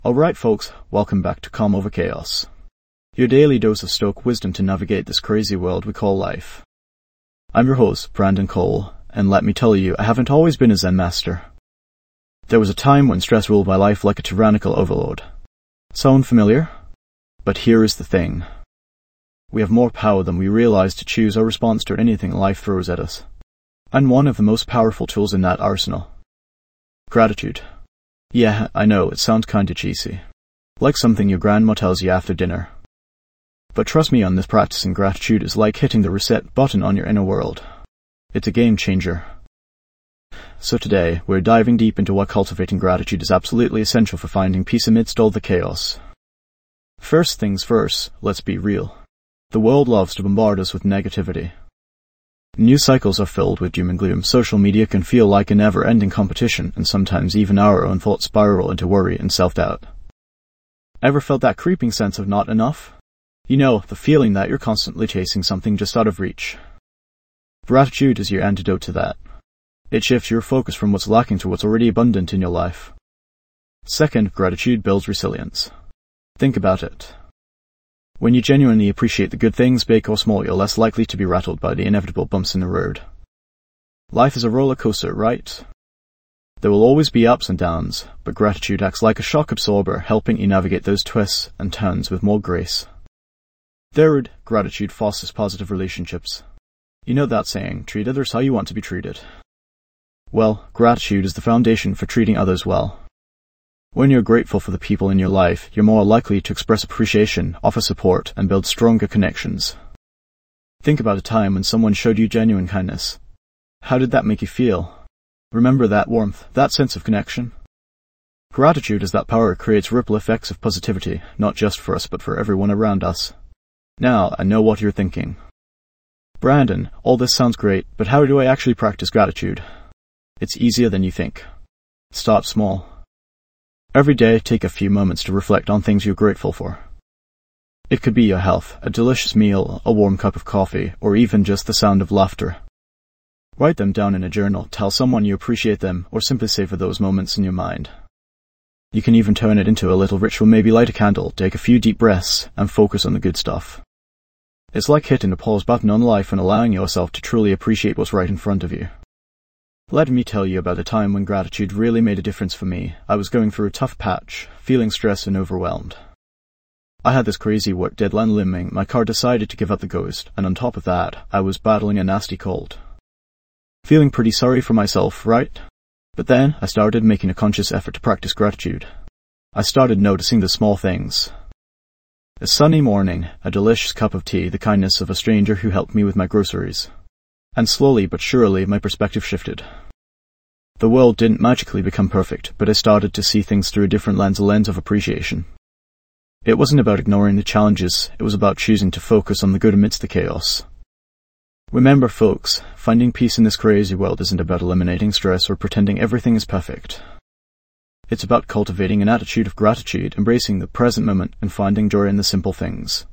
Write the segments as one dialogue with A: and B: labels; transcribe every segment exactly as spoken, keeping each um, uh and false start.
A: Alright folks, welcome back to Calm Over Chaos. Your daily dose of Stoic wisdom to navigate this crazy world we call life. I'm your host, Brandon Cole, and let me tell you, I haven't always been a Zen master. There was a time when stress ruled my life like a tyrannical overlord. Sound familiar? But here is the thing. We have more power than we realize to choose our response to anything life throws at us. And one of the most powerful tools in that arsenal. Gratitude. Yeah, I know, it sounds kinda cheesy. Like something your grandma tells you after dinner. But trust me on this, practicing gratitude is like hitting the reset button on your inner world. It's a game changer. So today, we're diving deep into why cultivating gratitude is absolutely essential for finding peace amidst all the chaos. First things first, let's be real. The world loves to bombard us with negativity. News cycles are filled with doom and gloom. Social media can feel like a never-ending competition, and sometimes even our own thoughts spiral into worry and self-doubt. Ever felt that creeping sense of not enough? You know, the feeling that you're constantly chasing something just out of reach. Gratitude is your antidote to that. It shifts your focus from what's lacking to what's already abundant in your life. Second, gratitude builds resilience. Think about it. When you genuinely appreciate the good things, big or small, you're less likely to be rattled by the inevitable bumps in the road. Life is a roller coaster, right? There will always be ups and downs, but gratitude acts like a shock absorber, helping you navigate those twists and turns with more grace. Third, gratitude fosters positive relationships. You know that saying, treat others how you want to be treated. Well, gratitude is the foundation for treating others well. When you're grateful for the people in your life, you're more likely to express appreciation, offer support, and build stronger connections. Think about a time when someone showed you genuine kindness. How did that make you feel? Remember that warmth, that sense of connection? Gratitude is that power. It creates ripple effects of positivity, not just for us but for everyone around us. Now, I know what you're thinking. Brandon, all this sounds great, but how do I actually practice gratitude? It's easier than you think. Start small. Every day, take a few moments to reflect on things you're grateful for. It could be your health, a delicious meal, a warm cup of coffee, or even just the sound of laughter. Write them down in a journal, tell someone you appreciate them, or simply savor those moments in your mind. You can even turn it into a little ritual, maybe light a candle, take a few deep breaths, and focus on the good stuff. It's like hitting the pause button on life and allowing yourself to truly appreciate what's right in front of you. Let me tell you about a time when gratitude really made a difference for me. I was going through a tough patch, feeling stressed and overwhelmed. I had this crazy work deadline looming, my car decided to give up the ghost, and on top of that, I was battling a nasty cold. Feeling pretty sorry for myself, right? But then, I started making a conscious effort to practice gratitude. I started noticing the small things. A sunny morning, a delicious cup of tea, the kindness of a stranger who helped me with my groceries. And slowly but surely, my perspective shifted. The world didn't magically become perfect, but I started to see things through a different lens, a lens of appreciation. It wasn't about ignoring the challenges, it was about choosing to focus on the good amidst the chaos. Remember folks, finding peace in this crazy world isn't about eliminating stress or pretending everything is perfect. It's about cultivating an attitude of gratitude, embracing the present moment, and finding joy in the simple things.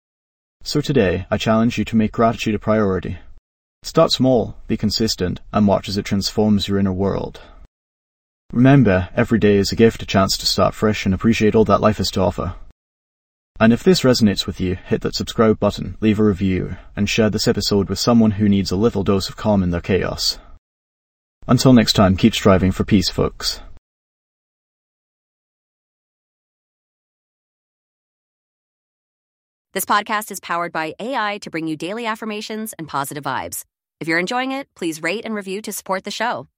A: So today, I challenge you to make gratitude a priority. Start small, be consistent, and watch as it transforms your inner world. Remember, every day is a gift, a chance to start fresh and appreciate all that life has to offer. And if this resonates with you, hit that subscribe button, leave a review, and share this episode with someone who needs a little dose of calm in their chaos. Until next time, keep striving for peace, folks.
B: This podcast is powered by A I to bring you daily affirmations and positive vibes. If you're enjoying it, please rate and review to support the show.